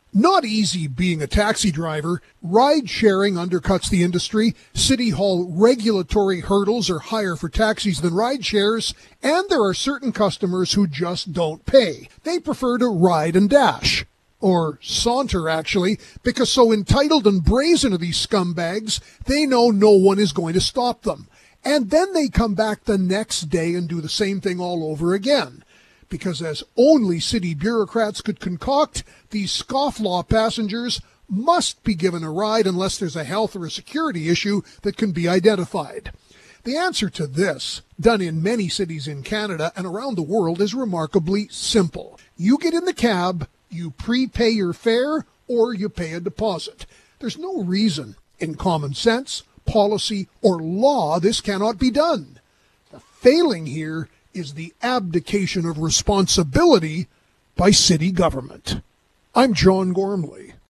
Not easy being a taxi driver. Ride-sharing undercuts the industry. City Hall regulatory hurdles are higher for taxis than ride shares, and there are certain customers who just don't pay. They prefer to ride and dash. Or saunter, actually, because so entitled and brazen are these scumbags, they know no one is going to stop them. And then they come back the next day and do the same thing all over again. Because as only city bureaucrats could concoct, these scofflaw passengers must be given a ride unless there's a health or a security issue that can be identified. The answer to this, done in many cities in Canada and around the world, is remarkably simple. You get in the cab, you prepay your fare, or you pay a deposit. There's no reason, in common sense, policy, or law, this cannot be done. The failing here is the abdication of responsibility by city government. I'm John Gormley.